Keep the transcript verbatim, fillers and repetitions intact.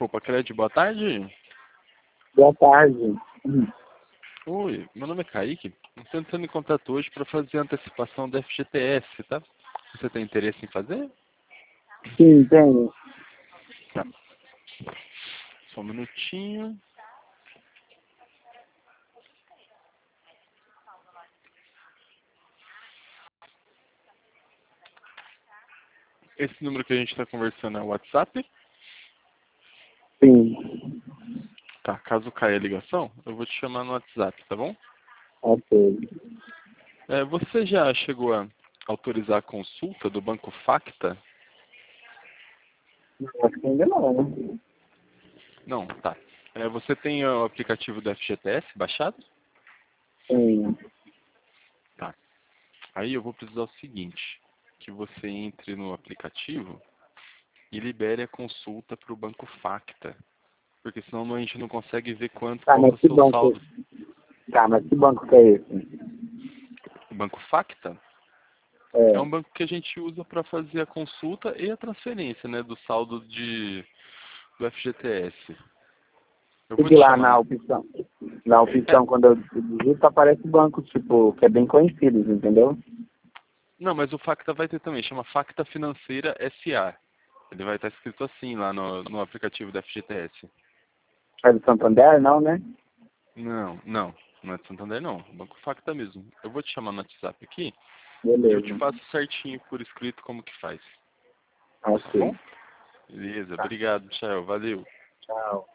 Copa Cred, boa tarde. Boa tarde. Hum. Oi, meu nome é Kaique. Estou entrando em contato hoje para fazer a antecipação da F G T S, tá? Você tem interesse em fazer? Sim, tenho. Tá. Só um minutinho. Esse número que a gente está conversando é o WhatsApp? Sim. Tá, caso caia a ligação, eu vou te chamar no WhatsApp, tá bom? Ok. É, você já chegou a autorizar a consulta do Banco Facta? Acho que ainda não. Não, tá. É, você tem o aplicativo do F G T S baixado? Sim. Tá. Aí eu vou precisar o seguinte, que você entre no aplicativo e libere a consulta para o Banco Facta. Porque senão a gente não consegue ver quanto, Tá, qual que é mas o que seu banco? saldo. Tá, mas que banco que é esse? O Banco Facta é É. um banco que a gente usa para fazer a consulta e a transferência, né, do saldo de, do F G T S. Eu E vou que te lá chamar na no... opção, na É, opção, quando eu digito, aparece banco, tipo, que é bem conhecido, entendeu? não, mas o Facta vai ter também, chama Facta Financeira S A. Ele vai estar escrito assim lá no, no aplicativo da F G T S. É do Santander, não, né? Não, não, não é de Santander não, Banco Facta mesmo. Eu vou te chamar no WhatsApp aqui e eu te Beleza. passo certinho por escrito como que faz. Tá Ok. bom? Beleza, Tá. obrigado, Michel, valeu. Tchau.